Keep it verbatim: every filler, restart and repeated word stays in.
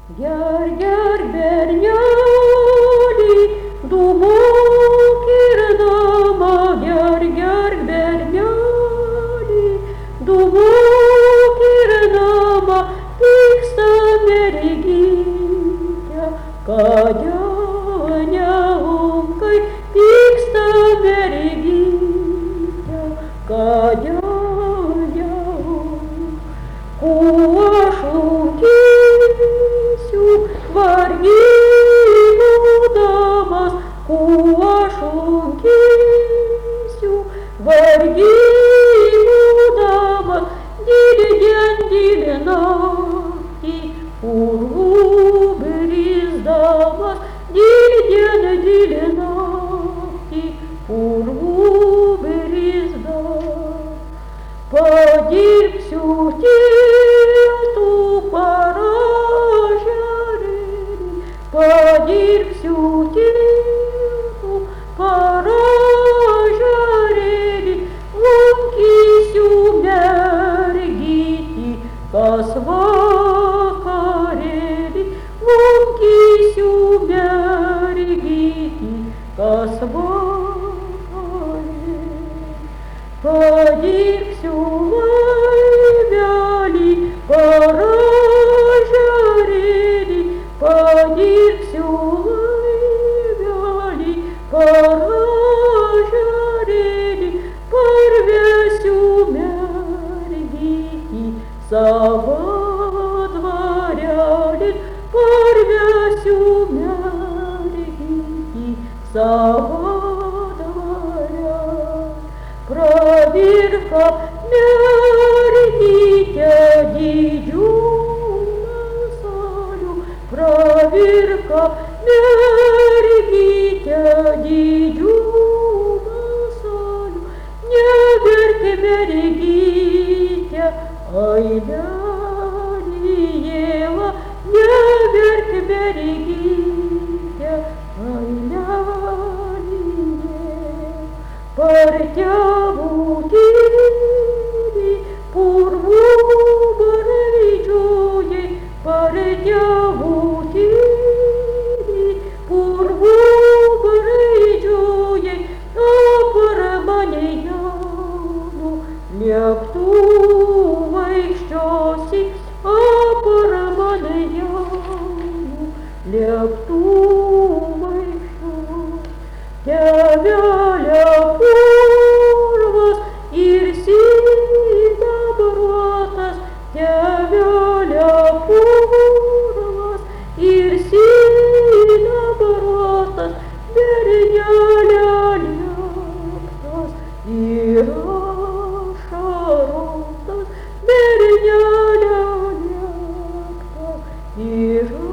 Gel gel berneli, dubok irdama, gel gel berneli, dubok irdama, pyksta mergytė, kadžiaukai, pyksta mergytė, kadžiau, kuo šūkysiu, vargiai būdamas, kuo šūkysiu, vargiai būdamas, dili dien, dili naktį, urvų brisdamas, dili dien, dili naktį, urvų brisdamas, padirbsiu tėtų paražerėlį, padirbsiu tėtų paražerėlį, lankysiu mergytį kas vakarėlį, lankysiu mergytį kas vakarėlį, padirbsiu laivelį paražerėlį, padirbsiu laivelį paražerėlį, parvesiu mergytį savo dvarelį, parvesiu mergytį savo dvarelį. Pravirko mergytė didžių masalių, pravirko mergytė didžių masalių, neverk mergytė, ailelėje, neverk mergytė, ailelėje, partevų tyri, purvų baravydžiojai, partevų tyri, purvų baravydžiojai, dabar mane jaunu lėktuvai ščiosi, dabar mane jaunu lėktuvai ščiosi, tėvelė purvas ir sidabruotas, tėvelė purvas ir sidabruotas, bernelė lieptas ir ašarotas, bernelė lieptas ir